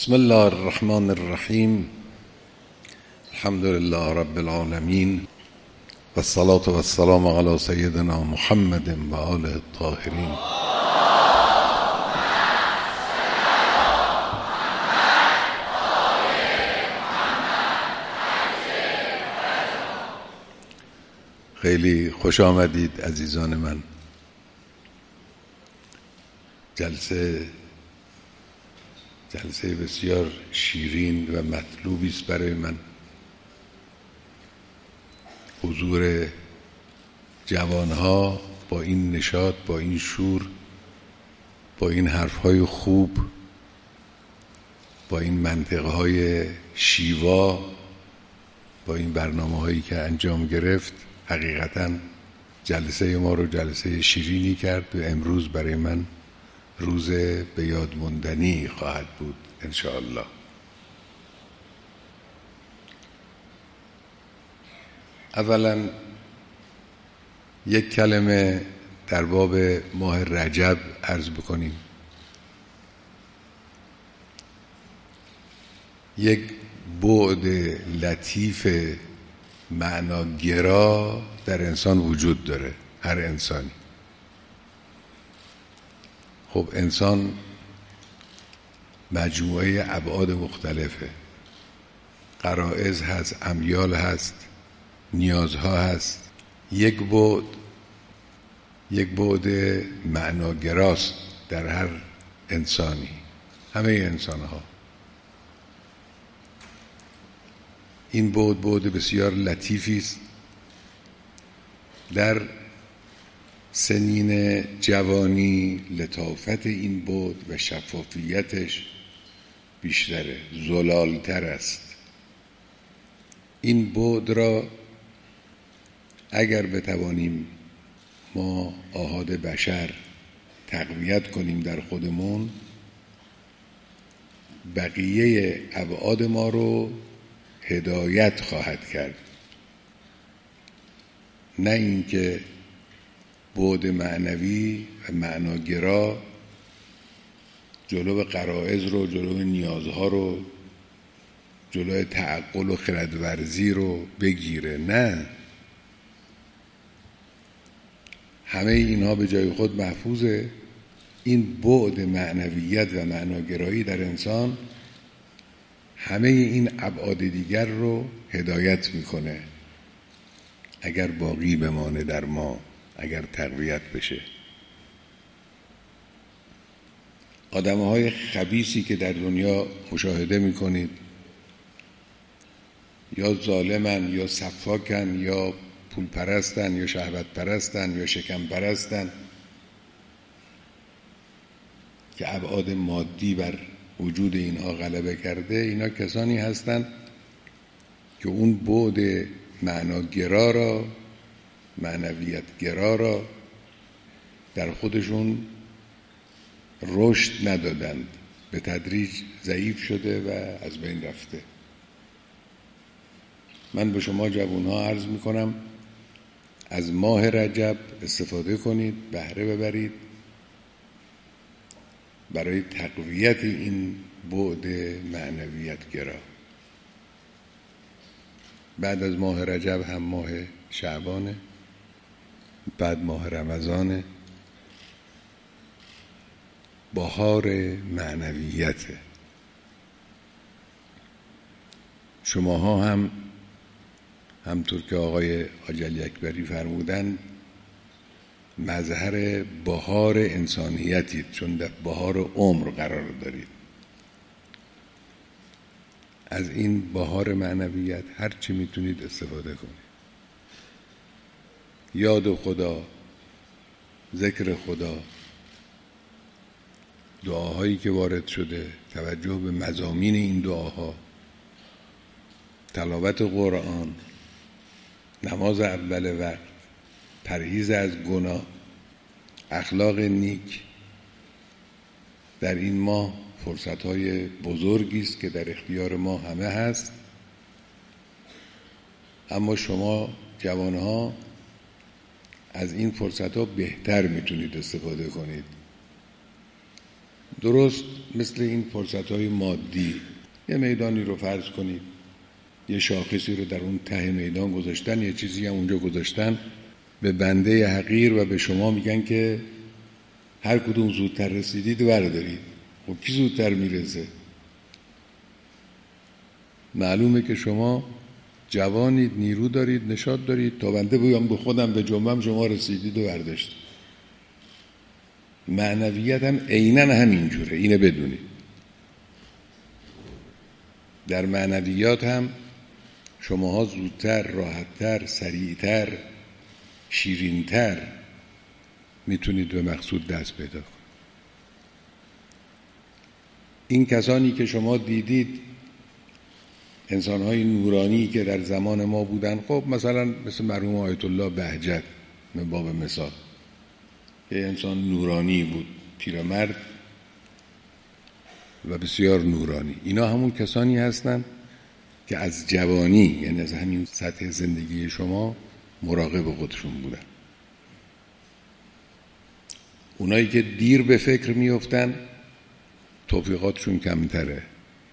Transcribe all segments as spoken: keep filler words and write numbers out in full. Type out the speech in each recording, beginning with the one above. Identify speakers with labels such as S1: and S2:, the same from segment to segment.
S1: بسم الله الرحمن الرحیم. الحمد لله رب العالمین و الصلاة و السلام علی سیدنا محمد و آله الطاهرین. خیلی خوش آمدید عزیزان من. جلسه جلسه بسیار شیرین و مطلوبی است برای من. حضور جوانها با این نشاط، با این شور، با این حرفهای خوب، با این منطقهای شیوا، با این برنامه‌هایی که انجام گرفت، حقیقتاً جلسه ما رو جلسه شیرینی کرد و امروز برای من روز به یاد ماندنی خواهد بود انشاءالله. اولا یک کلمه در باب ماه رجب عرض بکنیم. یک بعد لطیف معناگرا در انسان وجود داره، هر انسانی. خب انسان مجموعه ابعاد مختلفه، غرایز هست، امیال هست، نیازها هست. یک بعد یک بعد معناگراست در هر انسانی، همه انسانها. این بعد بعد بسیار لطیفی است. در سنین جوانی لطافت این بعد و شفافیتش بیشتره، زلالتر است. این بعد را اگر بتوانیم ما آحاد بشر تقویت کنیم در خودمون، بقیه ابعاد ما رو هدایت خواهد کرد. نه اینکه بعد معنوی و معناگرا جلو غرایز رو، جلو نیازها رو، جلو تعقل و خردورزی رو بگیره. نه، همه اینها به جای خود محفوظه. این بعد معنویت و معناگرایی در انسان همه این ابعاد دیگر رو هدایت میکنه، اگر باقی بمانه در ما، اگر تقویت بشه. آدمهای خبیثی که در دنیا مشاهده میکنید، یا ظالمن یا سفاکن یا پول پرستن یا شهوت پرستن یا شکم پرستن، که ابعاد مادی بر وجود اینها غلبه کرده. اینا کسانی هستند که اون بعد معناگرا را، معنویت گرا را در خودشون رشد ندادند، به تدریج ضعیف شده و از بین رفته. من به شما جوانها عرض میکنم از ماه رجب استفاده کنید، بهره ببرید برای تقویت این بعد معنویت گرا. بعد از ماه رجب هم ماه شعبانه، بعد ماه رمضانه، بهار معنویته. شماها هم همطور که آقای حاج علی اکبری فرمودن مظهر بهار انسانیتید، چون در بهار عمر قرار دارید. از این بهار معنویت هر چی میتونید استفاده کنید. یاد خدا، ذکر خدا، دعاهایی که وارد شده، توجه به مضامین این دعاها، تلاوت قرآن، نماز اول وقت، پرهیز از گناه، اخلاق نیک. در این ماه فرصت‌های بزرگی است که در اختیار ما همه هست، اما شما جوانها از این فرصت‌ها بهتر میتونید استفاده کنید. درست مثل این فرصت‌های مادی، یه میدانی رو فرض کنید، یه شاخصی رو در اون ته میدان گذاشتن، یه چیزی هم اونجا گذاشتن، به بنده حقیر و به شما میگن که هر کدوم زودتر رسیدید بردارید. خب کی زودتر میرسه؟ معلومه که شما جوانید، نیرو دارید، نشاط دارید، تا بنده بیام به خودم به جنبم شما رسیدید و برداشتید. معنویت هم عیناً همینجوره، اینه بدونید. در معنویات هم شماها زودتر، راحتتر، سریعتر، شیرینتر میتونید به مقصود دست پیدا کنید. این کسانی که شما دیدید، انسان‌های نورانی که در زمان ما بودن، خب مثلا مثل مرحوم آیت الله بهجت من باب مثال، یه انسان نورانی بود، پیرمرد و بسیار نورانی. اینا همون کسانی هستند که از جوانی، یعنی از همین سطح زندگی شما، مراقب خودشون بودن. اونایی که دیر به فکر میافتن توفیقاتشون کمتره.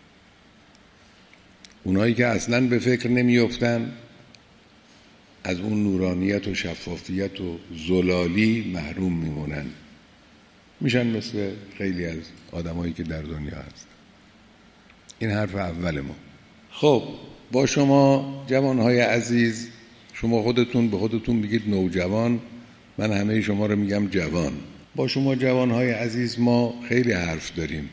S1: اونایی که اصلاً به فکر نمیافتن از اون نورانیت و شفافیت و زلالی محروم میمونن، میشن مثل خیلی از آدمایی که در دنیا هست. این حرف اول ما. خب با شما جوانهای عزیز، شما خودتون به خودتون میگید نوجوان، من همه شما رو میگم جوان. با شما جوانهای عزیز ما خیلی حرف داریم.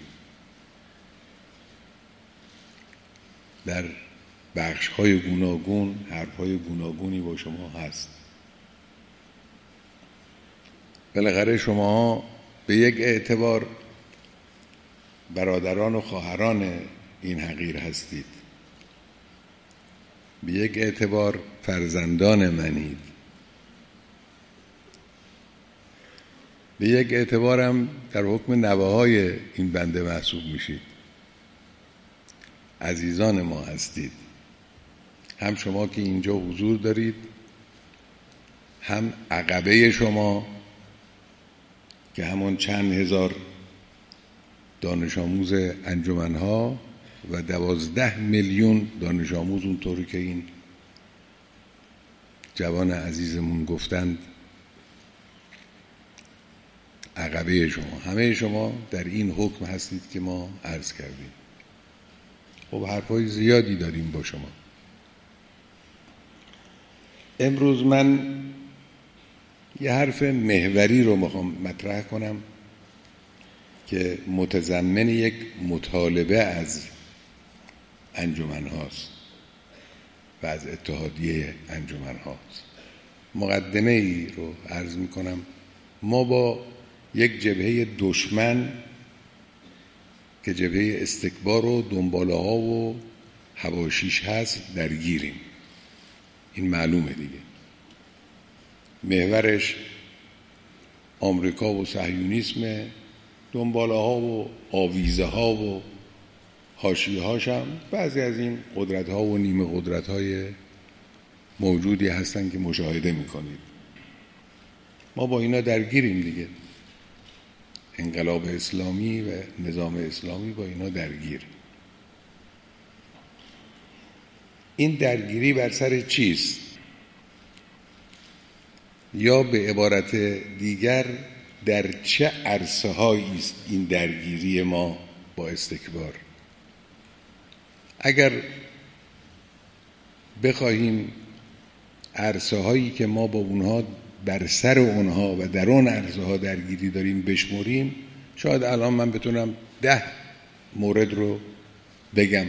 S1: در بخش‌های گوناگون حرف‌های گوناگونی با شما هست. بالاخره شما به یک اعتبار برادران و خواهران این حقیر هستید، به یک اعتبار فرزندان منید، به یک اعتبارم در حکم نوه‌های این بنده محسوب میشید. عزیزان ما هستید، هم شما که اینجا حضور دارید، هم عقبه شما که همون چند هزار دانش آموز انجمنها و دوازده میلیون دانش آموز، اونطوری که این جوان عزیزمون گفتند، عقبه شما، همه شما در این حکم هستید که ما عرض کردیم. خب حرفای زیادی داریم با شما. امروز من یه حرف محوری رو میخوام مطرح کنم که متضمن یک مطالبه از انجمن هاست و از اتحادیه انجمن هاست. مقدمه ای رو عرض میکنم. ما با یک جبهه دشمن که جبهه استکبار و دنباله ها و حواشیش هست درگیریم. این معلومه دیگه. محورش آمریکا و صهیونیسم، دنباله ها و آویزه ها و حاشیه هاش هم بعضی از این قدرت ها و نیمه قدرت های موجودی هستن که مشاهده میکنید. ما با اینا درگیریم دیگه. انقلاب اسلامی و نظام اسلامی با اینا درگیر. این درگیری بر سر چیست؟ یا به عبارت دیگر در چه عرصه هایی است این درگیری ما با استکبار؟ اگر بخواهیم عرصه هایی که ما با اونها بر سر اونها و در اون عرصه ها درگیری داریم بشمریم، شاید الان من بتونم ده مورد رو بگم.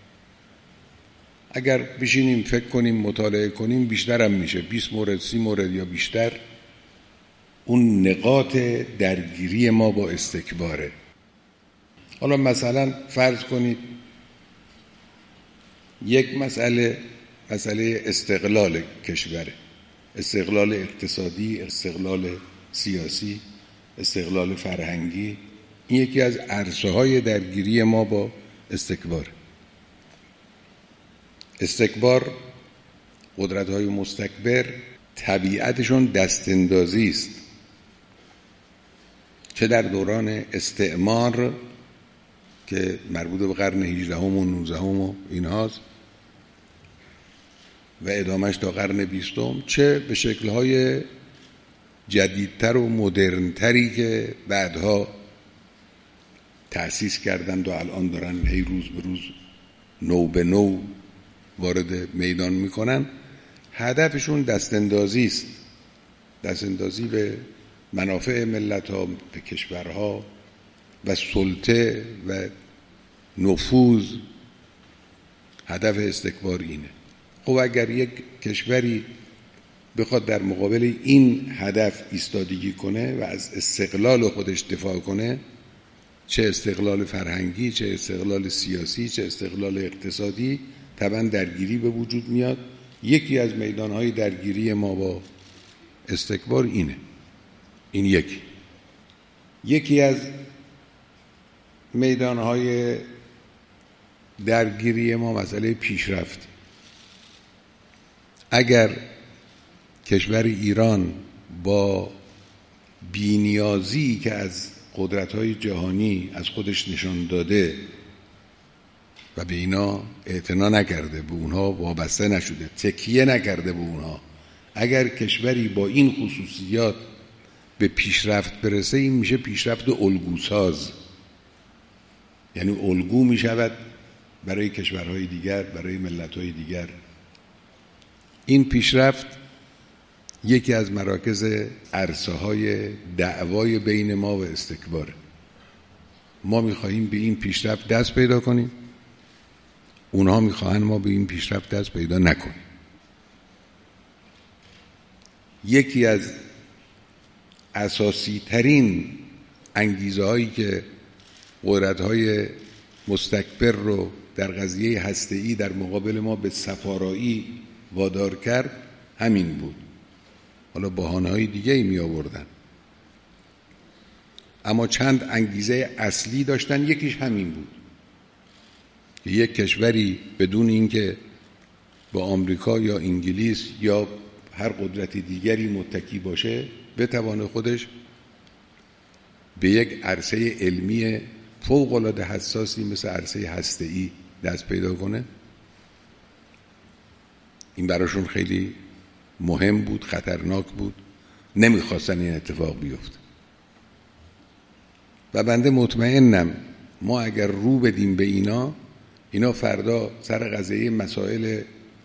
S1: اگر بشینیم فکر کنیم مطالعه کنیم بیشتر هم میشه، بیست مورد، سی مورد یا بیشتر. اون نقاط درگیری ما با استکباره. حالا مثلا فرض کنید یک مسئله مسئله استقلال کشوره، استقلال اقتصادی، استقلال سیاسی، استقلال فرهنگی. این یکی از عرصه های درگیری ما با استکبار. استکبار، قدرت های مستکبر، طبیعتشون دست اندازی است. چه در دوران استعمار که مربوط به قرن هجدهم و نوزدهم و اینهاست و ادامهش تا قرن بیستم، چه به شکل‌های جدیدتر و مدرنتری که بعدها تأسیس کردند و الان دارن هی روز به روز نو به نو وارد میدان میکنن. هدفشون دستاندازی است، دستاندازی به منافع ملت‌ها، به کشورها و سلطه و نفوذ. هدف استکبار اینه. خب اگر یک کشوری بخواد در مقابل این هدف ایستادگی کنه و از استقلال خودش دفاع کنه، چه استقلال فرهنگی، چه استقلال سیاسی، چه استقلال اقتصادی، طبعا درگیری به وجود میاد. یکی از میدانهای درگیری ما با استکبار اینه. این یکی یکی از میدانهای درگیری ما مسئله پیشرفت. اگر کشور ایران با بی‌نیازی که از قدرت‌های جهانی از خودش نشان داده و به اینا اعتنا نکرده، به اونها وابسته نشده، تکیه نکرده به اونها، اگر کشوری با این خصوصیات به پیشرفت برسه، این میشه پیشرفت الگوساز. یعنی الگو میشود برای کشورهای دیگر، برای ملت‌های دیگر. این پیشرفت یکی از مراکز عرصه‌های دعوای بین ما و استکباره. ما می‌خواهیم به این پیشرفت دست پیدا کنیم، اونها می‌خواهند ما به این پیشرفت دست پیدا نکنیم. یکی از اساسی ترین انگیزه هایی که قدرت‌های مستکبر رو در قضیه هسته‌ای در مقابل ما به صفارایی وادار کرد همین بود. حالا بهانه‌های دیگه‌ای می آوردن، اما چند انگیزه اصلی داشتن. یکیش همین بود که یک کشوری بدون اینکه با آمریکا یا انگلیس یا هر قدرت دیگری متکی باشه، بتوانه خودش به یک عرصه علمی فوق‌العاده حساسی مثل عرصه هسته‌ای دست پیدا کنه. این براشون خیلی مهم بود، خطرناک بود، نمیخواستن این اتفاق بیفته. و بنده مطمئنم ما اگر رو بدیم به اینا، اینا فردا سر قضیه مسائل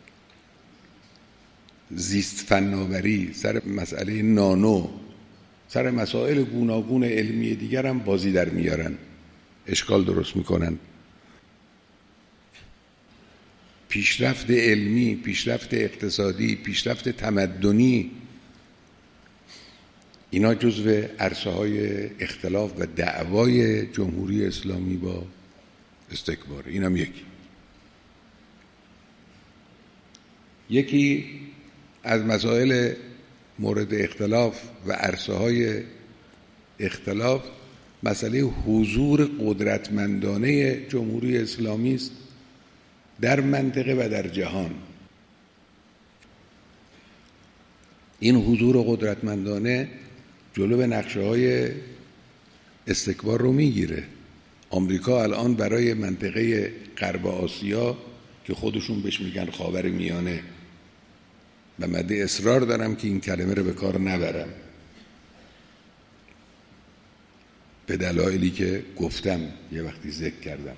S1: زیست فناوری، سر مسئله نانو، سر مسائل گوناگون علمی دیگر هم بازی در میارن، اشکال درست میکنن. پیشرفت علمی، پیشرفت اقتصادی، پیشرفت تمدنی، اینا جزو عرصه‌های اختلاف و دعوای جمهوری اسلامی با استکبار. اینم یکی یکی از مسائل مورد اختلاف و عرصه‌های اختلاف مسئله حضور قدرتمندانه جمهوری اسلامی است در منطقه و در جهان. این حضور قدرتمندانه جلو به نقشه‌های استکبار رو میگیره. آمریکا الان برای منطقه غرب آسیا که خودشون بهش میگن خاور میانه، و من اصرار دارم که این کلمه رو به کار نبرم به دلایلی که گفتم، یه وقتی ذکر کردم،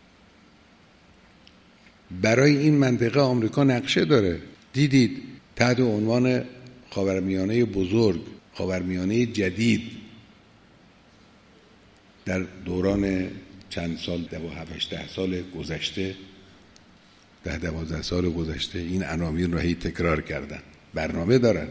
S1: برای این منطقه آمریکا نقشه داره. دیدید تحت عنوان خاورمیانه بزرگ، خاورمیانه جدید، در دوران چند سال، دو هفت ده سال گذشته، ده دوازده سال گذشته، این عناوین رو هی تکرار کردن. برنامه دارن.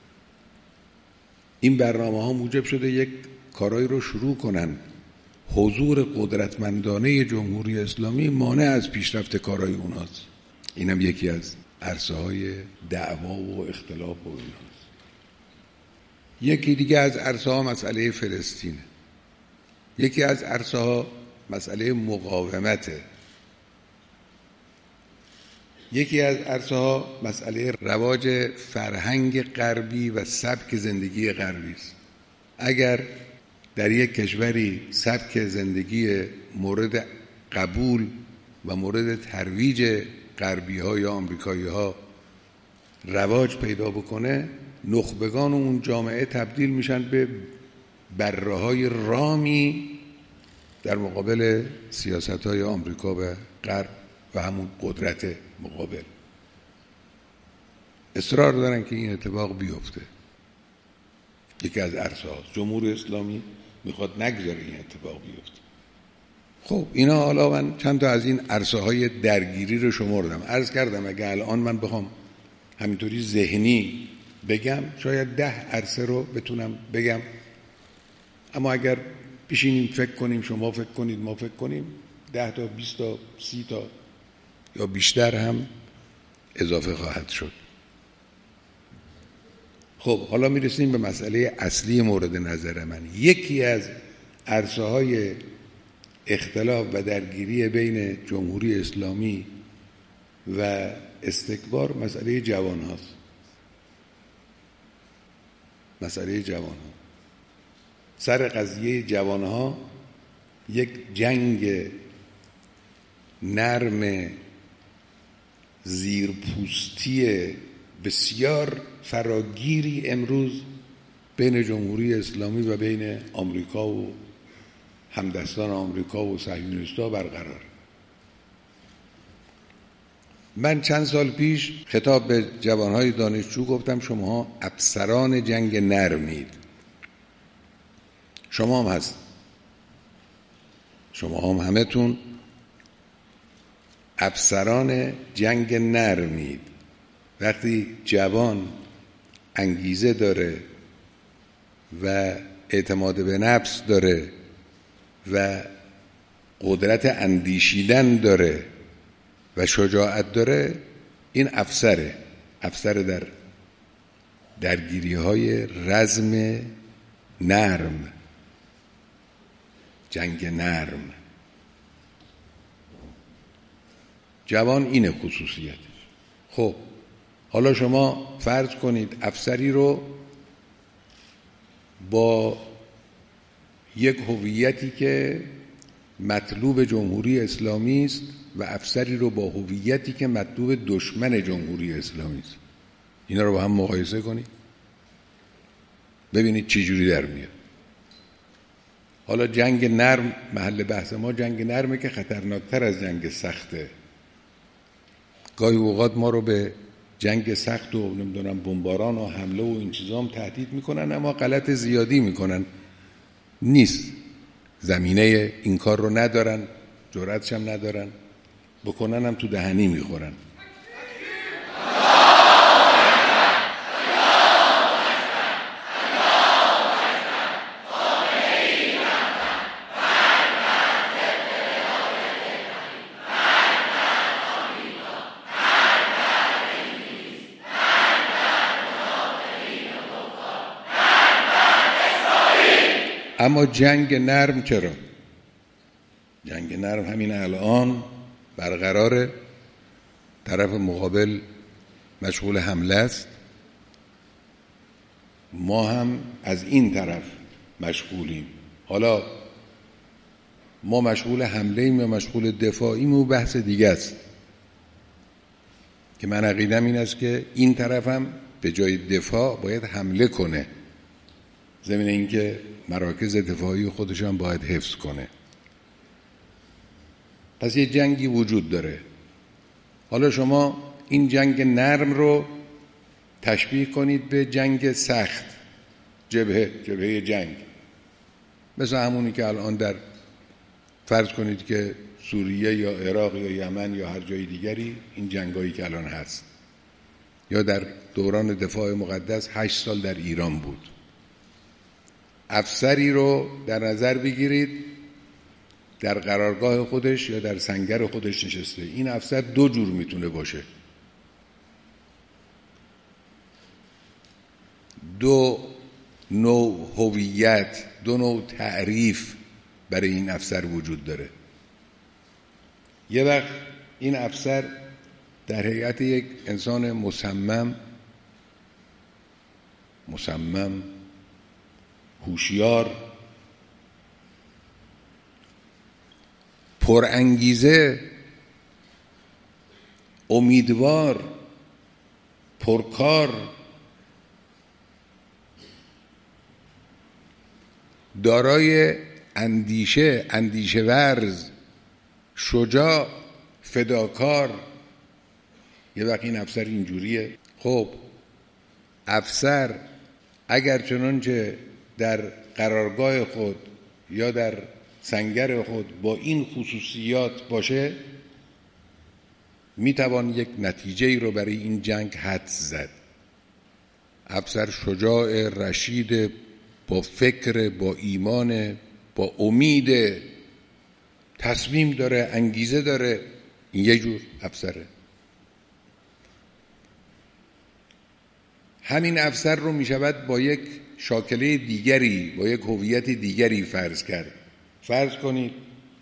S1: این برنامه ها موجب شده یک کارایی رو شروع کنن. حضور قدرتمندانه جمهوری اسلامی مانع از پیشرفت کارهای اوناست. اینم یکی از عرصه های دعوا و اختلاف و اوناست. یکی دیگه از عرصه ها مسئله فلسطینه. یکی از عرصه ها مسئله مقاومته. یکی از عرصه ها مسئله رواج فرهنگ غربی و سبک زندگی غربی است. اگر در یک کشوری سبک زندگی مورد قبول و مورد ترویج غربی ها یا آمریکایی ها رواج پیدا بکنه، نخبگان اون جامعه تبدیل میشن به بره های رامی در مقابل سیاست های آمریکا و غرب و همون قدرت مقابل. اصرار دارن که این اتفاق بیفته. یکی از عرصه هاست. جمهوری اسلامی میخواد نگذاره این اتفاق بیفته. خب اینا حالا من چند تا از این عرصه های درگیری رو شمردم. عرض کردم اگه الان من بخوام همینطوری ذهنی بگم شاید ده عرصه رو بتونم بگم، اما اگر بشینیم فکر کنیم، شما فکر کنید، ما فکر کنیم، ده تا بیست تا سی تا یا بیشتر هم اضافه خواهد شد. خب حالا میرسیم به مسئله اصلی مورد نظر من. یکی از عرصه های اختلاف و درگیری بین جمهوری اسلامی و استکبار مسئله جوان هاست. مسئله جوان ها. سر قضیه جوان ها یک جنگ نرم زیرپوستی بسیار فراگیری امروز بین جمهوری اسلامی و بین آمریکا و همدستان آمریکا و صهیونیست‌ها برقرار. من چند سال پیش خطاب به جوانهای دانشجو گفتم شماها افسران جنگ نرمید. شما هم هست. شما هم همتون افسران جنگ نرمید. وقتی جوان انگیزه داره و اعتماد به نفس داره و قدرت اندیشیدن داره و شجاعت داره، این افسره افسر در درگیری های رزم نرم، جنگ نرم. جوان اینه خصوصیتش. خب حالا شما فرض کنید افسری رو با یک هویتی که مطلوب جمهوری اسلامی است و افسری رو با هویتی که مطلوب دشمن جمهوری اسلامی است، اینا رو با هم مقایسه کنید ببینید چه جوری در میاد. حالا جنگ نرم، محل بحث ما جنگ نرمه که خطرناکتر از جنگ سخته. گاهی اوقات ما رو به جنگ سخت و نمیدونم بمباران و حمله و این چیزا هم تهدید میکنن، اما غلط زیادی میکنن. نیست، زمینه این کار رو ندارن، جرأتش هم ندارن، بکنن هم تو دهنی میخورن. اما جنگ نرم چرا؟ جنگ نرم همین الان برقراره، طرف مقابل مشغول حمله است، ما هم از این طرف مشغولیم. حالا ما مشغول حمله ایم یا مشغول دفاعیم و بحث دیگه است که من عقیدم این است که این طرف هم به جای دفاع باید حمله کنه، ضمن اینکه مراکز دفاعی خودش هم باید حفظ کنه. پس یه جنگی وجود داره. حالا شما این جنگ نرم رو تشبیه کنید به جنگ سخت، جبهه جبهه جنگ، مثل همونی که الان در فرض کنید که سوریه یا عراق یا یمن یا هر جای دیگری این جنگایی که الان هست، یا در دوران دفاع مقدس هشت سال در ایران بود. افسری رو در نظر بگیرید در قرارگاه خودش یا در سنگر خودش نشسته. این افسر دو جور میتونه باشه، دو نوع هویت، دو نوع تعریف برای این افسر وجود داره. یه وقت این افسر در هیئت یک انسان مصمم مصمم هوشیار پرانگیزه، امیدوار، پرکار، دارای اندیشه، اندیشه ورز، شجاع، فداکار. یه وقت این افسر اینجوریه. خب افسر اگر چنانچه در قرارگاه خود یا در سنگر خود با این خصوصیات باشه، میتوان یک نتیجه ای رو برای این جنگ حدس زد. افسر شجاع، رشید، با فکر، با ایمان، با امید، تصمیم داره، انگیزه داره. این یه جور افسره. همین افسر رو می شود با یک شاکله دیگری، با یک هویت دیگری فرض کرد. فرض کنید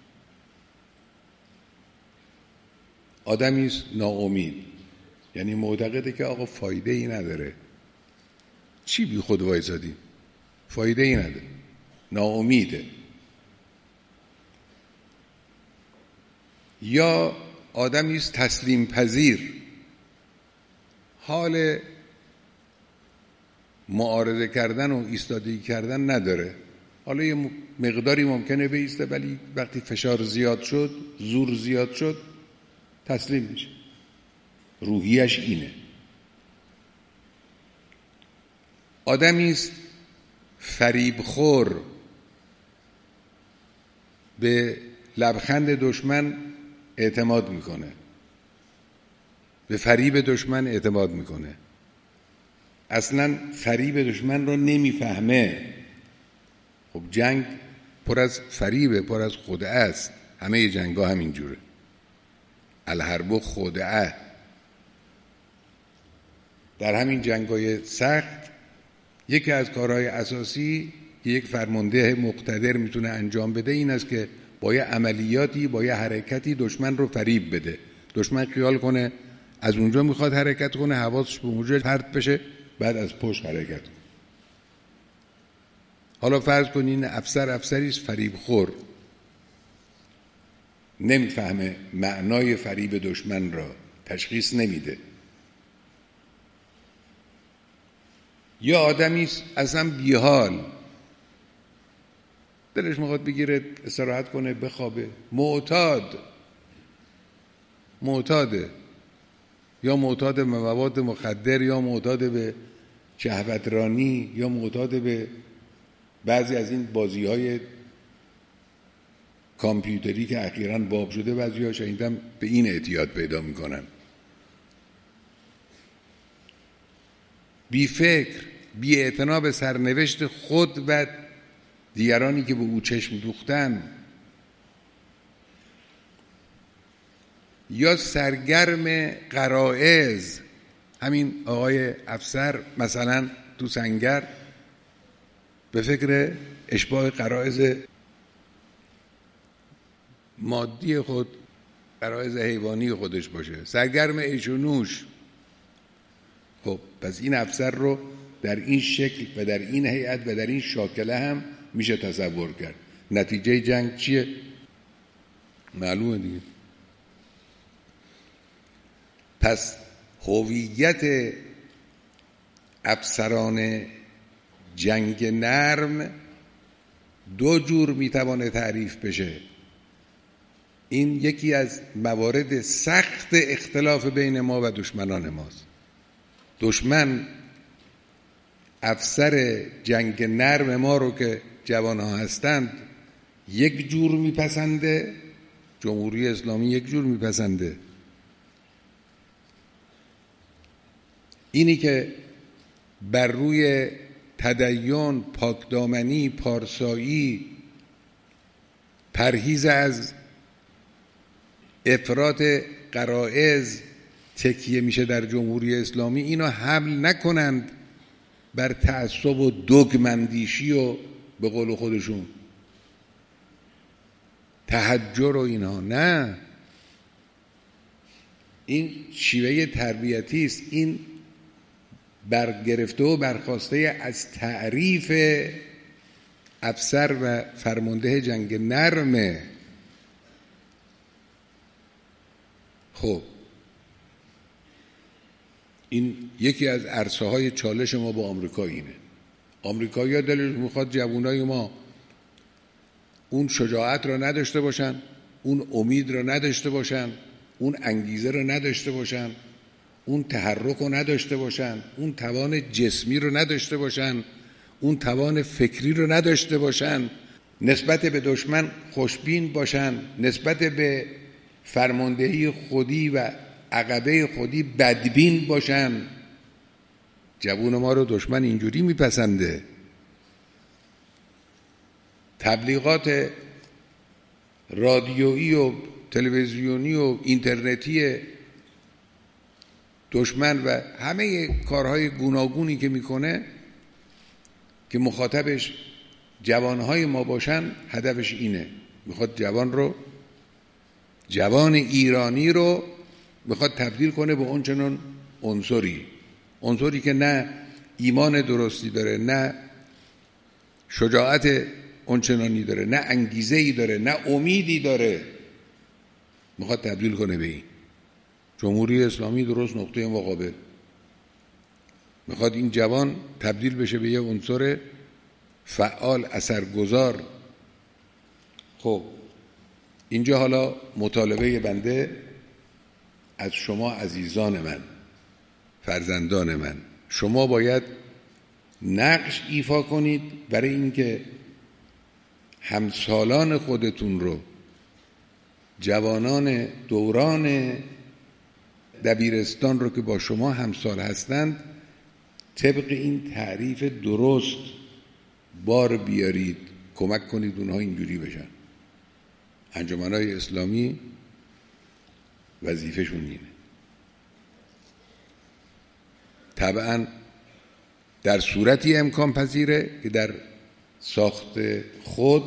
S1: آدمی است ناامید، یعنی معتقده که آقا فایده ای نداره، چی بی خود وایسادی، فایده ای نداره، ناامیده. یا آدمی است تسلیم پذیر، حال معارضه کردن و ایستادگی کردن نداره. حالا یه مقداری ممکنه بیسته، ولی وقتی فشار زیاد شد، زور زیاد شد، تسلیم میشه. روحیش اینه. آدمی است فریبخور، به لبخند دشمن اعتماد میکنه، به فریب دشمن اعتماد میکنه، اصلا فریب دشمن رو نمیفهمه. خب جنگ پر از فریبه، پر از خدعه است. همه جنگ ها همین جوره. الحرب خدعه. در همین جنگ های سخت یکی از کارهای اساسی که یک فرمانده مقتدر میتونه انجام بده این است که با یه عملیاتی، با یه حرکتی دشمن رو فریب بده. دشمن خیال کنه از اونجا میخواد حرکت کنه، حواسش به اونجا پرت بشه، بعد از پشت حرکت کنه. حالا فرض کنین افسر افسری است فریب خور، نمیفهمه معنای فریب دشمن را، تشخیص نمیده. یا آدمی است اصلا بیحال، دلش میخواد بگیره استراحت کنه، بخوابه، معتاد معتاده، یا معتاد به مواد مخدر، یا معتاد به شهوترانی، یا معتاد به بعضی از این بازی‌های کامپیوتری که اخیراً باب شده. بعضی‌ها شنیدم به این اعتیاد پیدا میکنن. بی فکر، بی اعتنا به سرنوشت خود و دیگرانی که به او چشم دوختن. یا سرگرم غرایز. همین آقای افسر مثلا تو سنگر به فکر اشباع غرایز مادی خود، غرایز حیوانی خودش باشه، سرگرم عیش و نوش. خب پس این افسر رو در این شکل و در این هیئت و در این شاکله هم میشه تصور کرد. نتیجه جنگ چیه؟ معلومه دیگه. پس هویت افسران جنگ نرم دو جور میتوانه تعریف بشه. این یکی از موارد سخت اختلاف بین ما و دشمنان ماست. دشمن افسر جنگ نرم ما رو که جوانها هستند یک جور میپسنده، جمهوری اسلامی یک جور میپسنده. اینی که بر روی تدین، پاکدامنی، پارسایی، پرهیز از افراط غرایز تکیه میشه در جمهوری اسلامی، اینو حمل نکنند بر تعصب و دوگمندیشی و به قول خودشون تحجر و اینها. نه، این شیوه تربیتی است. این برگرفته و برخواسته از تعریف افسر و فرمانده جنگ نرمه. خب این یکی از عرصه های چالش ما با آمریکا اینه. آمریکایی‌ها دلش میخواد جوانای ما اون شجاعت رو نداشته باشن، اون امید رو نداشته باشن، اون انگیزه رو نداشته باشن، اون تحرک رو نداشته باشن، اون توان جسمی رو نداشته باشن، اون توان فکری رو نداشته باشن، نسبت به دشمن خوشبین باشن، نسبت به فرماندهی خودی و عقبه خودی بدبین باشن. جوون ما رو دشمن اینجوری میپسنده. تبلیغات رادیویی و تلویزیونی و اینترنتی دشمن و همه کارهای گوناگونی که میکنه که مخاطبش جوانهای ما باشن، هدفش اینه، میخواد جوان رو، جوان ایرانی رو میخواد تبدیل کنه به اون چنان عنصری عنصری که نه ایمان درستی داره، نه شجاعت اونچنانی داره، نه انگیزه‌ای داره، نه امیدی داره، میخواد تبدیل کنه به این. جمهوری اسلامی درست نقطه مقابل میخواد این جوان تبدیل بشه به یه عنصر فعال، اثرگذار. خب اینجا حالا مطالبه بنده از شما عزیزان من، فرزندان من، شما باید نقش ایفا کنید برای اینکه همسالان خودتون رو، جوانان دوران دبیرستان رو که با شما همسال هستند، طبق این تعریف درست بار بیارید، کمک کنید اونها اینجوری بشن. انجمن‌های اسلامی وظیفه‌شون اینه. طبعا در صورتی امکان پذیره که در ساخت خود،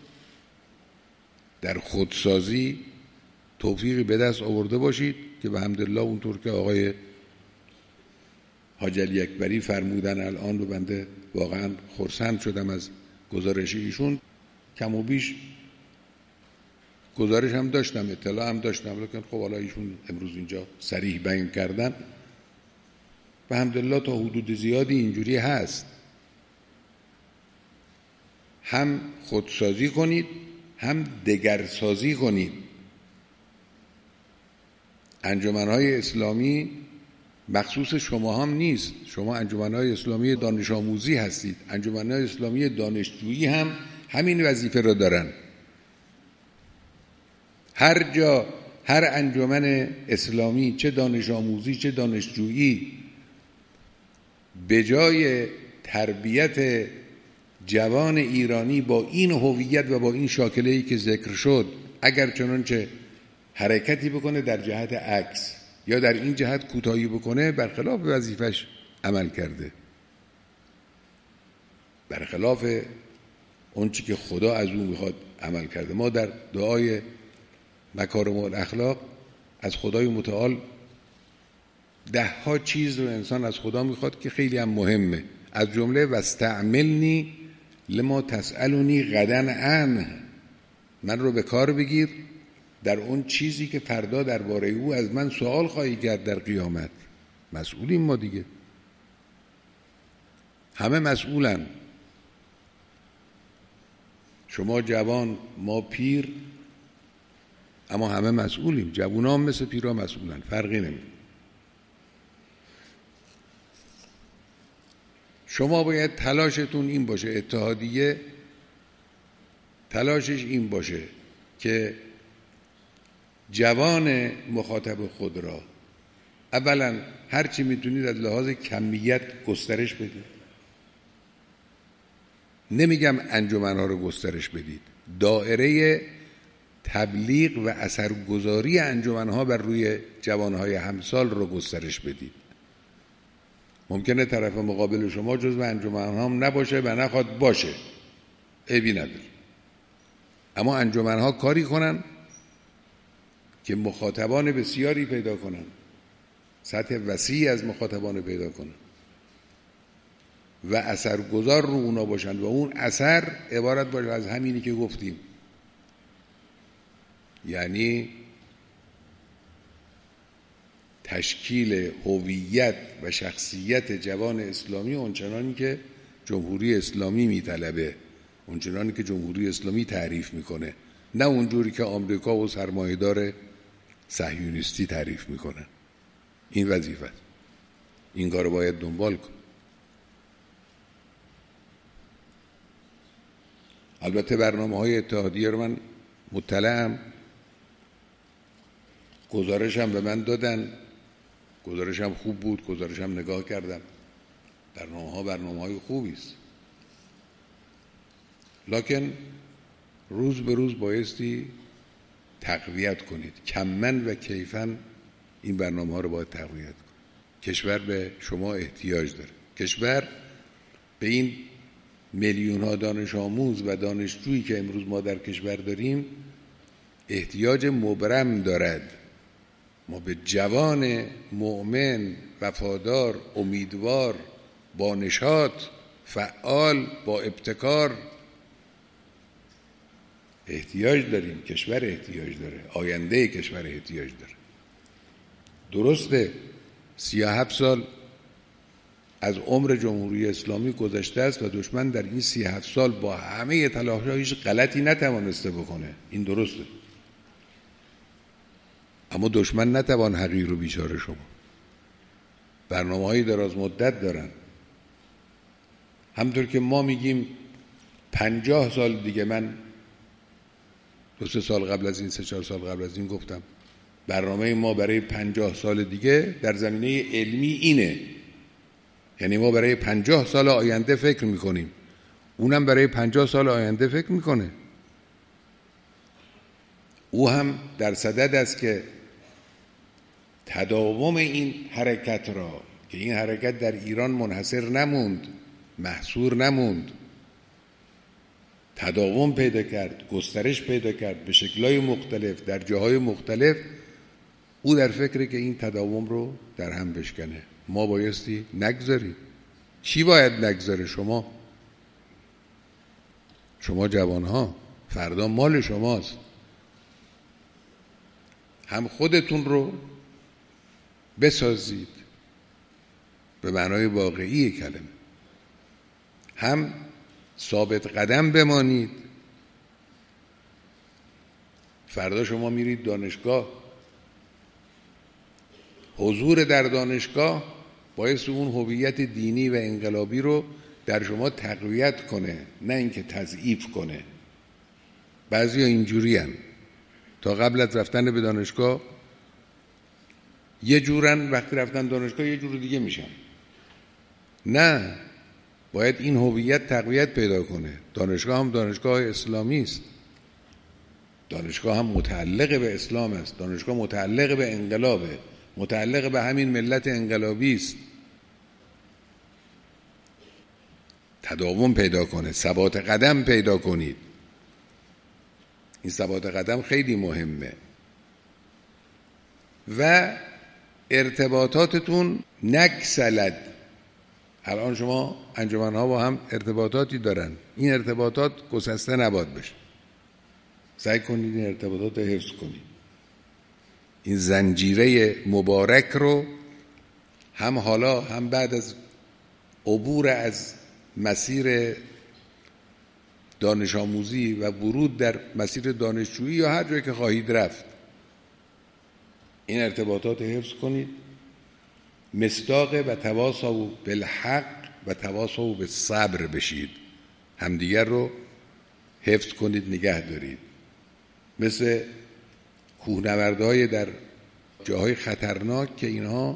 S1: در خودسازی توفیقی به دست آورده باشید که به حمدالله اونطور که آقای حاج علی اکبری فرمودن الان رو بنده واقعا خرسند شدم از گزارش ایشون. کم و بیش گزارش هم داشتم، اطلاع هم داشتم، لیکن خب حالا ایشون امروز اینجا صریح بیان کردن. به حمدالله تا حدود زیادی اینجوری هست. هم خودسازی کنید، هم دگرسازی کنید. انجمن‌های اسلامی مخصوص شما هم نیست، شما انجمن‌های اسلامی دانش آموزی هستید، انجمن‌های اسلامی دانشجویی هم همین وظیفه را دارن. هر جا هر انجمن اسلامی، چه دانش آموزی چه دانشجویی، به جای تربیت جوان ایرانی با این هویت و با این شاکله‌ای که ذکر شد، اگر چنانچه حرکتی بکنه در جهت عکس یا در این جهت کوتاهی بکنه، برخلاف وظیفش عمل کرده، برخلاف اون چی که خدا از اون میخواد عمل کرده. ما در دعای مکارم الاخلاق از خدای متعال ده ها چیز رو انسان از خدا میخواد که خیلی هم مهمه، از جمله واستعملنی لما تسألنی غدا عنه، من رو به کار بگیر در اون چیزی که فردا درباره او از من سوال خواهی کرد در قیامت. مسئولیم ما دیگه، همه مسئولن، شما جوان ما پیر، اما همه مسئولیم. جوونا هم مثل پیرا مسئولن، فرقی نمیکنه. شما باید تلاشتون این باشه، اتحادیه تلاشش این باشه که جوان مخاطب خود را اولا هرچی میتونید از لحاظ کمیت گسترش بدید. نمیگم انجمنها رو گسترش بدید، دائره تبلیغ و اثرگذاری انجمنها بر روی جوانهای همسال رو گسترش بدید. ممکنه طرف مقابل شما جزو انجمنها هم نباشه و نخواد باشه، عیبی نداره، اما انجمنها کاری کنن که مخاطبان بسیاری پیدا کنن، سطح وسیعی از مخاطبان پیدا کنن و اثرگذار رو اونا باشن و اون اثر عبارت باشه از همینی که گفتیم، یعنی تشکیل هویت و شخصیت جوان اسلامی اونچنانی که جمهوری اسلامی میطلبه، اونچنانی که جمهوری اسلامی تعریف میکنه، نه اونجوری که آمریکا و سرمایه‌دار صهیونیستی تعریف میکنن. این وظیفه است، این کارو باید دنبال کن. البته برنامه‌های اتحادیه رو من مطلعم، گزارشم به من دادن، گزارشم خوب بود، گزارشم نگاه کردم. برنامه‌ها برنامه‌های خوبی است، لکن روز به روز بایستی تقویت کنید. کمن و کیفن این برنامه‌ها رو باید تقویت کنید. کشور به شما احتیاج داره. کشور به این میلیون‌ها دانش آموز و دانشجویی که امروز ما در کشور داریم احتیاج مبرم دارد. ما به جوان مؤمن، وفادار، امیدوار، با نشاط، فعال، با ابتکار احتیاج داریم. کشور احتیاج داره، آینده کشور احتیاج داره. درسته سی و هفت سال از عمر جمهوری اسلامی گذشته است و دشمن در این سی و هفت سال با همه تلاش‌ها هیچ غلطی نتوانسته بکنه، این درسته، اما دشمن نتوان حقیر و بیچاره شما. برنامه‌های دراز مدت دارن. همطور که ما میگیم پنجاه سال دیگه، من دو سه سال قبل از این، سه چهار سال قبل از این گفتم برنامه ما برای پنجاه سال دیگه در زمینه علمی اینه، یعنی ما برای پنجاه سال آینده فکر میکنیم، اونم برای پنجاه سال آینده فکر میکنه. او هم در صدد است که تداوم این حرکت را، که این حرکت در ایران منحصر نموند، محصور نموند، تداوم پیدا کرد، گسترش پیدا کرد به شکل‌های مختلف در جاهای مختلف. او در فکره که این تداوم رو در هم بشکنه. ما بایستی نگذاریم. چی باید نگذاره؟ شما شما جوانها، فردا مال شماست. هم خودتون رو بسازید به معنای واقعی کلمه، هم ثابت قدم بمانید. فردا شما میرید دانشگاه، حضور در دانشگاه باعث اون هویت دینی و انقلابی رو در شما تقویت کنه، نه اینکه تضعیف کنه. بعضیا اینجوری هن. تا قبل از رفتن به دانشگاه یه جورن، وقتی رفتن دانشگاه یه جور دیگه میشن. نه، باید این هویت تقویت پیدا کنه. دانشگاه هم دانشگاه اسلامی است، دانشگاه هم متعلق به اسلام است، دانشگاه متعلق به انقلابه، متعلق به همین ملت انقلابی است. تداوم پیدا کنه، ثبات قدم پیدا کنید. این ثبات قدم خیلی مهمه. و ارتباطاتتون نکسلد. الان شما انجمن‌ها با هم ارتباطاتی دارن، این ارتباطات گسسته نباید بشه. سعی کنید این ارتباطات رو حفظ کنید. این زنجیره مبارک رو هم حالا هم بعد از عبور از مسیر دانش آموزی و ورود در مسیر دانشجویی یا هر جایی که خواهید رفت، این ارتباطات رو حفظ کنید. مصداق و تواصوا بالحق و تواصوا بالصبر بشید. همدیگر رو حفظ کنید، نگه دارید. مثل کوهنوردهای در جاهای خطرناک که اینها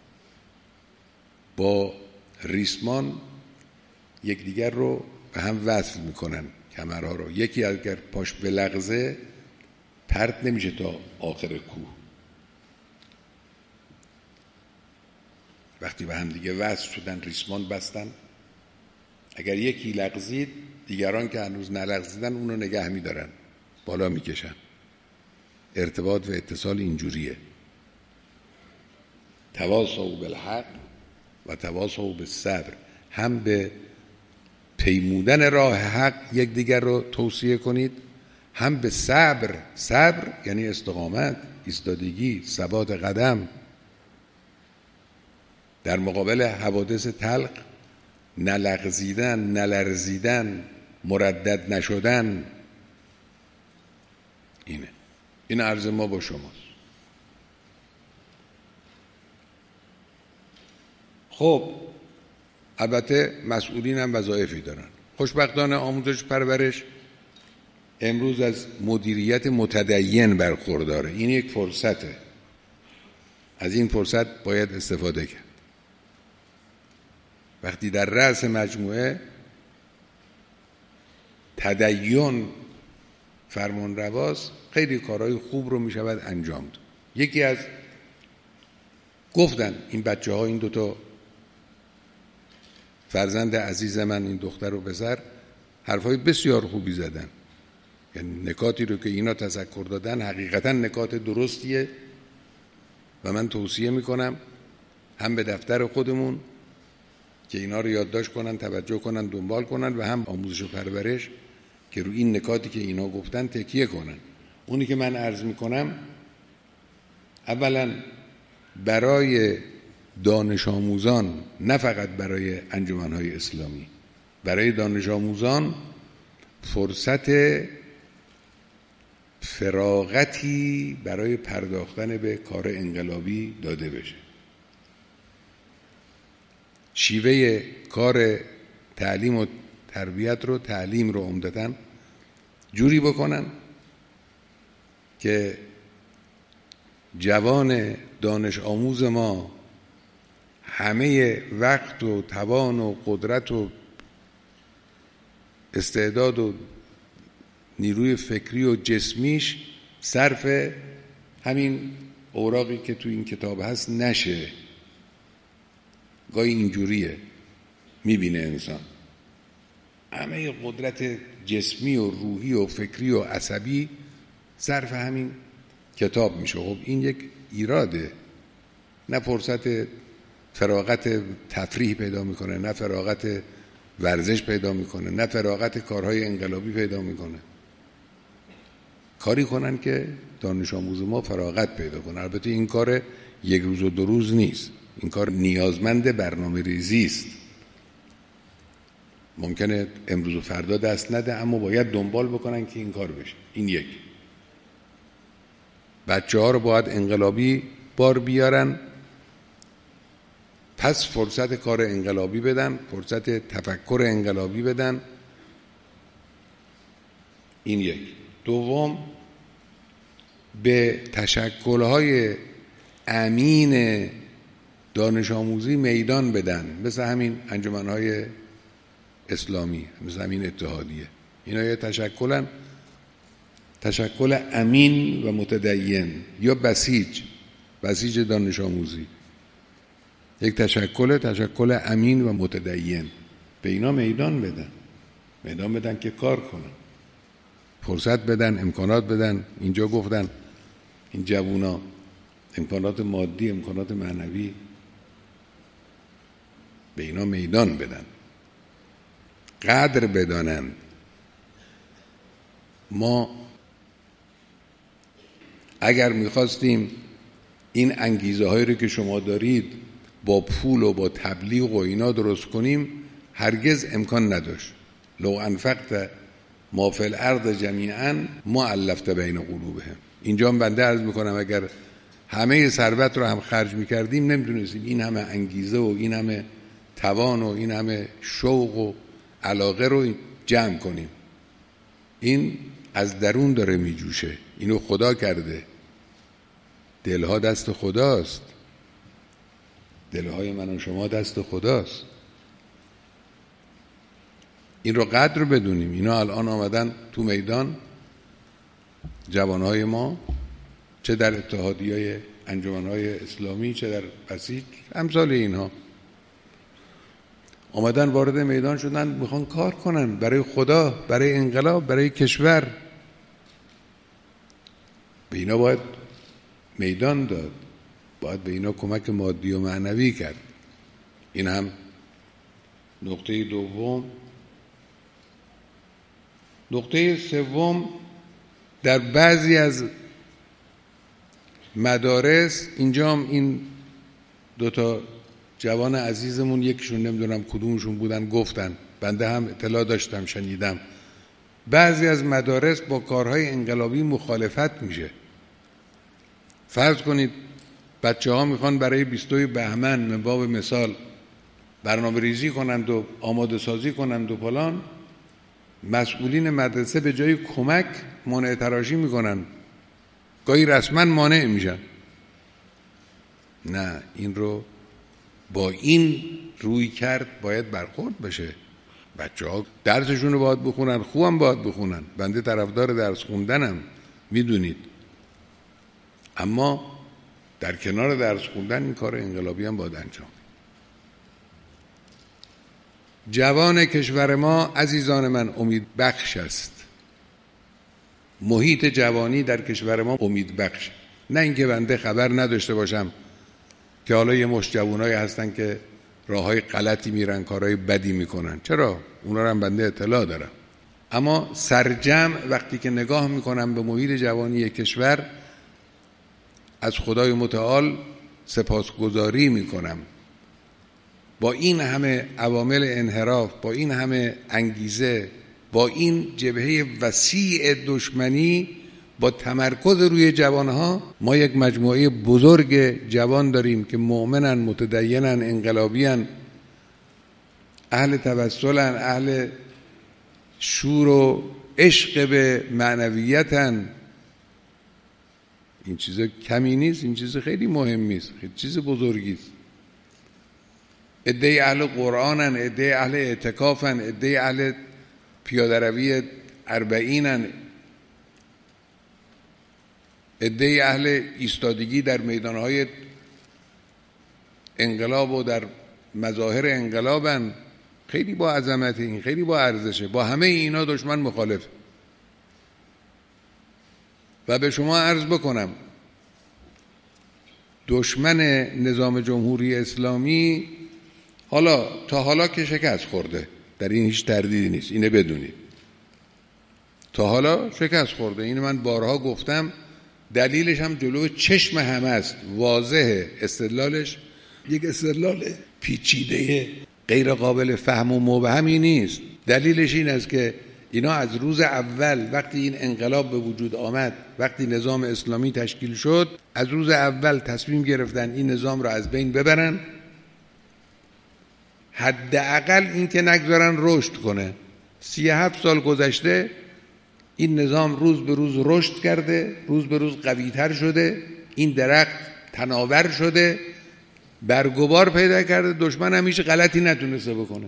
S1: با ریسمان یکدیگر رو به هم وصل میکنن، کمرها رو. یکی اگر پاش بلغزه پرت نمیشه تا آخر کوه. وقتی به هم دیگه وصل شدن، ریسمان بستن، اگر یکی لغزید دیگران که هنوز نلغزیدن اونو نگه میدارن، بالا میکشن. ارتباط و اتصال اینجوریه. تواصوا بالحق و تواصوا بالصبر. هم به پیمودن راه حق یکدیگر رو توصیه کنید، هم به صبر. صبر یعنی استقامت، ایستادگی، ثبات قدم. در مقابل حوادث تلخ نلغزیدن، نلرزیدن، مردد نشدن. اینه این عرض ما با شماست. خب البته مسئولین هم وظایفی دارن. خوشبختانه آموزش پرورش امروز از مدیریت متدین برخورداره. این یک فرصته، از این فرصت باید استفاده کرد. وقتی در رأس مجموعه تدین فرمان رواست، خیلی کارهای خوب رو می شود انجام داد. یکی از گفتن این بچه ها، این دوتا فرزند عزیز من، این دختر و پسر، حرفای بسیار خوبی زدن. یعنی نکاتی رو که اینا تذکر دادن حقیقتا نکات درستیه و من توصیه میکنم هم به دفتر خودمون که اینا رو یادداشت کنن، توجه کنن، دنبال کنن، و هم آموزش و پرورش که روی این نکاتی که اینا گفتن تکیه کنن. اونی که من عرض میکنم اولا برای دانش آموزان، نه فقط برای انجمنهای اسلامی، برای دانش آموزان فرصت فراغتی برای پرداختن به کار انقلابی داده بشه. شیوه کار تعلیم و تربیت رو، تعلیم رو عمدتاً جوری بکنن که جوان دانش آموز ما همه وقت و توان و قدرت و استعداد و نیروی فکری و جسمیش صرف همین اوراقی که تو این کتاب هست نشه. گاهی اینجوریه میبینه انسان همه قدرت جسمی و روحی و فکری و عصبی صرف همین کتاب میشه. خب این یک ایراده، نه فرصت فراغت تفریح پیدا میکنه، نه فراغت ورزش پیدا میکنه، نه فراغت کارهای انقلابی پیدا میکنه. کاری کنن که دانش آموز ما فراغت پیدا کنه. البته این کار یک روز و دو روز نیست، این کار نیازمند برنامه ریزی است. ممکنه امروز و فردا دست نده، اما باید دنبال بکنن که این کار بشه. این یک. بچه ها رو باید انقلابی بار بیارن، پس فرصت کار انقلابی بدن، فرصت تفکر انقلابی بدن. این یک. دوم، به تشکل‌های امین دانش آموزی میدان بدن، مثل همین انجمن‌های اسلامی، مثل همین اتحادیه. اینا یه تشکلن، تشکل امین و متدین، یا بسیج، بسیج دانش آموزی. یک تشکل تشکل امین و متدین. به اینا میدان بدن، میدان بدن که کار کنن، فرصت بدن، امکانات بدن. اینجا گفتن این جوونا امکانات مادی، امکانات معنوی، به اینا میدان بدن، قدر بدانن. ما اگر میخواستیم این انگیزه هایی رو که شما دارید با پول و با تبلیغ و اینا درست کنیم، هرگز امکان نداشت. لو انفقت ما فی الارض جمیعا ما الفت بین قلوبهم. اینجا هم بنده عرض میکنم اگر همه ثروت رو هم خرج میکردیم نمیتونستیم این همه انگیزه و این همه توان و این همه شوق و علاقه رو جمع کنیم. این از درون داره میجوشه، اینو خدا کرده. دلها دست خداست، دلهای من و شما دست خداست. این رو قدر بدونیم. اینا الان آمدن تو میدان، جوانهای ما، چه در اتحادیه‌های انجمنهای اسلامی، چه در بسیج، امثال اینها، آمدن وارد میدان شدن، میخوان کار کنن برای خدا، برای انقلاب، برای کشور. به اینا باید میدان داد، باید به اینا کمک مادی و معنوی کرد. این هم نقطه دوم. نقطه سوم، در بعضی از مدارس، اینجا هم این دوتا جوان عزیزمون یکیشون نمیدونم کدومشون بودن گفتن، بنده هم اطلاع داشتم شنیدم، بعضی از مدارس با کارهای انقلابی مخالفت میشه. فرض کنید بچه ها میخوان برای بیستوی بهمن من باب مثال برنامه ریزی کنند و آماده سازی کنند و فلان، مسئولین مدرسه به جای کمک مانع تراشی میکنن، گاهی رسما مانع میشن. نه، این رو با این روی کرد باید برخورد بشه. بچه ها درسشون رو باید بخونن، خوبم باید بخونن، بنده طرفدار درس خوندنم میدونید، اما در کنار درس خوندن این کار انقلابی هم باید انجام. جوان کشور ما عزیزان من امید بخش است. محیط جوانی در کشور ما امید بخش، نه اینکه بنده خبر نداشته باشم که حالا یه مشت جوانایی هستن که راههای غلطی میرن، کارهای بدی میکنن، چرا؟ اونا رو هم بنده اطلاع دارم. اما سرجم وقتی که نگاه میکنم به محیط جوانی کشور، از خدای متعال سپاسگزاری میکنم. با این همه عوامل انحراف، با این همه انگیزه، با این جبهه وسیع دشمنی، با تمرکز روی جوانها، ما یک مجموعه بزرگ جوان داریم که مؤمنن، متدینن، انقلابیان، اهل توسلن، اهل شور و عشق به معنویتن. این چیز کمی نیست، این چیز خیلی مهمی است، خیلی چیز بزرگی است. عده اهل قرآنن، عده اهل اعتکافن، عده اهل پیاده روی اربعینن، عده اهل ایستادگی در میدانهای انقلاب و در مظاهر انقلابن. خیلی با عظمت، این خیلی با ارزشه. با همه اینا دشمن مخالف. و به شما عرض بکنم دشمن نظام جمهوری اسلامی حالا تا حالا که شکست خورده، در این هیچ تردیدی نیست، اینه بدونید، تا حالا شکست خورده. این من بارها گفتم، دلیلش هم جلو چشم همه است، واضحه. استدلالش یک استدلال پیچیده غیر قابل فهم و مبهمی نیست. دلیلش این است که اینا از روز اول وقتی این انقلاب به وجود آمد، وقتی نظام اسلامی تشکیل شد، از روز اول تصمیم گرفتن این نظام را از بین ببرن، حداقل این که نگذارن رشد کنه. سی و هفت سال گذشته، این نظام روز به روز رشد کرده، روز به روز قوی‌تر شده، این درخت تناور شده، برگوبار پیدا کرده، دشمن هم هیچ غلطی نتونسته بکنه.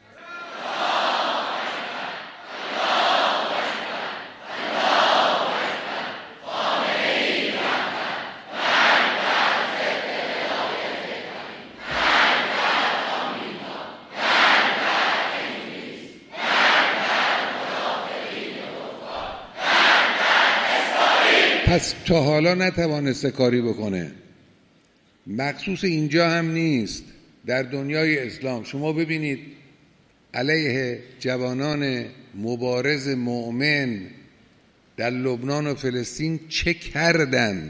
S1: پس تا حالا نتوانسته کاری بکنه. مخصوص اینجا هم نیست، در دنیای اسلام شما ببینید علیه جوانان مبارز مؤمن در لبنان و فلسطین چه کردند،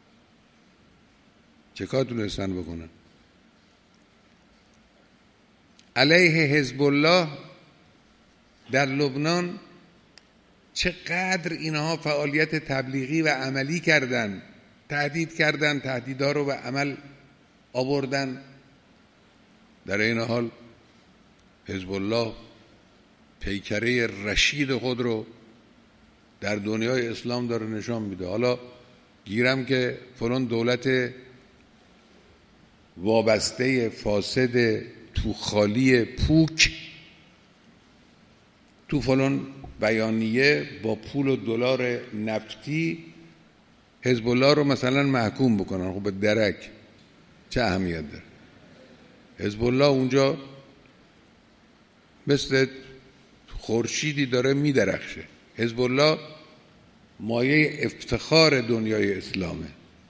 S1: چه کار تونستن بکنن. علیه حزب الله در لبنان چقدر اینها فعالیت تبلیغی و عملی کردند، تهدید کردند، تهدیدها رو به عمل آوردن. در این حال حزب الله پیکره رشید خود رو در دنیای اسلام داره نشان میده. حالا گیرم که فلان دولت وابسته فاسد توخالی پوک تو فلان بیانیه با پول و دلار نفتی حزب الله رو مثلا محکوم بکنن. خب به درک چه اهمیت داره؟ حزب الله اونجا مثل خورشیدی داره میدرخشه. حزب الله مایه افتخار دنیای اسلامه.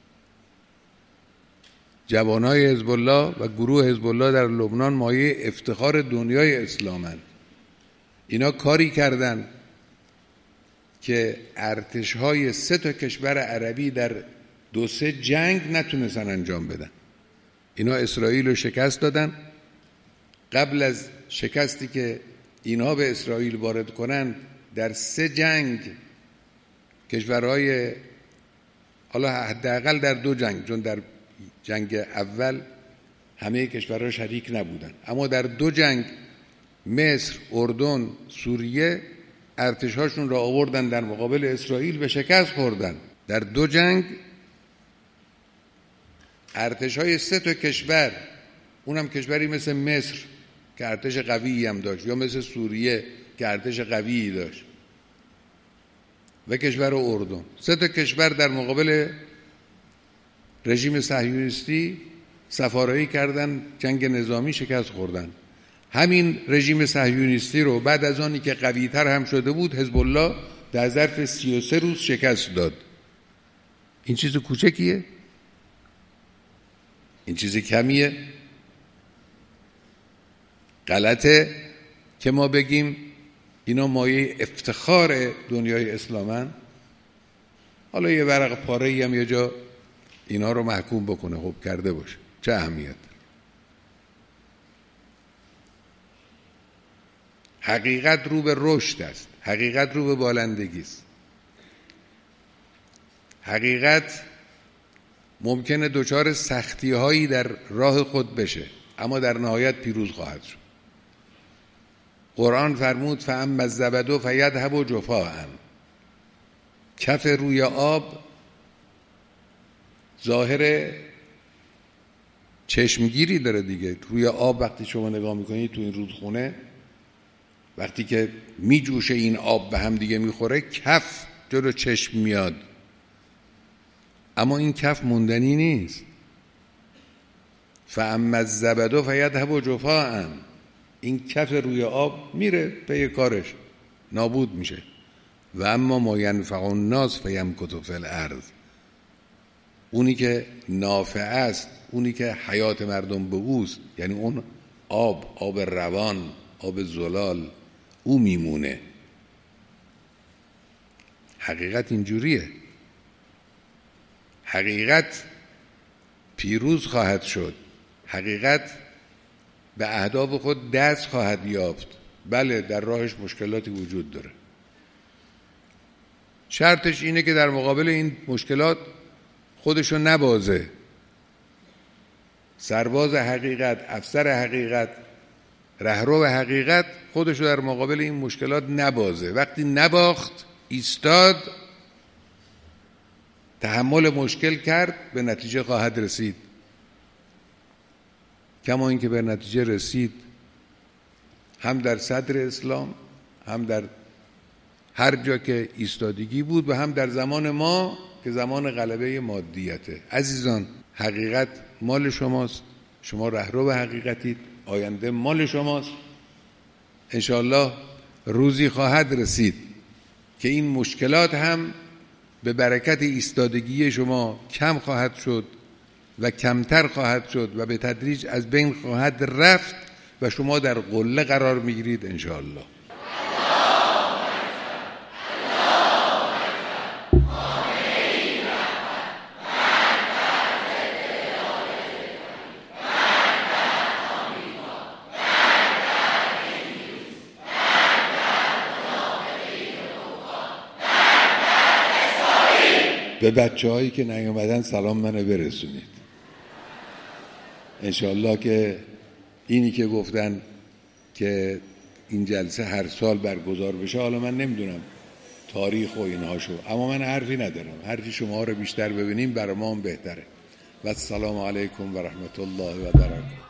S1: جوانای حزب الله و گروه حزب الله در لبنان مایه افتخار دنیای اسلامن. اینا کاری کردن که ارتش‌های سه تا کشور عربی در دو سه جنگ نتونستن انجام بدن. اینا اسرائیل رو شکست دادن. قبل از شکستی که اینها به اسرائیل وارد کنند در سه جنگ کشورهای، حالا حداقل در دو جنگ، چون در جنگ اول همه کشورها شریک نبودن، اما در دو جنگ مصر، اردن، سوریه ارتشاشون را آوردن در مقابل اسرائیل و شکست خوردن. در دو جنگ ارتش‌های سه تا کشور، اونم کشوری مثل مصر که ارتش قویی هم داشت، یا مثل سوریه که ارتش قویی داشت، و کشور اردن، سه تا کشور در مقابل رژیم صهیونیستی سفارایی کردن، جنگ نظامی شکست خوردن. همین رژیم صهیونیستی رو بعد از آنی که قوی‌تر هم شده بود، حزب الله در ظرف سی و سه روز شکست داد. این چیز کوچکیه؟ این چیز کمیه؟ غلطه که ما بگیم اینا مایه افتخار دنیای اسلامن؟ حالا یه ورق پاره‌ای هم یه جا اینا رو محکوم بکنه، خب کرده باشه، چه اهمیت؟ حقیقت رو به رشد است، حقیقت رو به بالندگی است. حقیقت ممکنه دچار سختی هایی در راه خود بشه، اما در نهایت پیروز خواهد شد. قرآن فرمود فاما الزبد فیذهب جفاء، کف روی آب ظاهر چشمگیری داره دیگه. روی آب وقتی شما نگاه میکنید تو این رودخونه، وقتی که میجوشه این آب به هم دیگه میخوره، کف جلو چشم میاد، اما این کف موندنی نیست. فاما الزبد فیذهب جفاء، این کف روی آب میره پی کارش، نابود میشه. و اما ما ینفع الناس فیمکث فی الارض، اونی که نافع است، اونی که حیات مردم به اوست، یعنی اون آب، آب روان، آب زلال، او میمونه. حقیقت اینجوریه. حقیقت پیروز خواهد شد، حقیقت به اهداف خود دست خواهد یافت. بله در راهش مشکلاتی وجود داره، شرطش اینه که در مقابل این مشکلات خودشو نبازه. سرباز حقیقت، افسر حقیقت، رهرو حقیقت خودشو در مقابل این مشکلات نبازه. وقتی نباخت، ایستاد، تحمل مشکل کرد، به نتیجه خواهد رسید. کما اینکه به نتیجه رسید، هم در صدر اسلام، هم در هر جا که ایستادگی بود، و هم در زمان ما که زمان غلبه مادیته. عزیزان، حقیقت مال شماست، شما رهرو به حقیقتید، آینده مال شماست. انشاءالله روزی خواهد رسید که این مشکلات هم به برکت ایستادگی شما کم خواهد شد و کمتر خواهد شد و به تدریج از بین خواهد رفت و شما در قله قرار میگیرید انشاءالله. به بچه هایی که نیومدن سلام منو برسونید. انشاءالله که اینی که گفتن که این جلسه هر سال برگزار بشه، حالا من نمیدونم تاریخ و اینهاشو، اما من حرفی ندارم، هرچی شما رو بیشتر ببینیم برای ما هم بهتره. و السلام علیکم و رحمت الله و برکاته.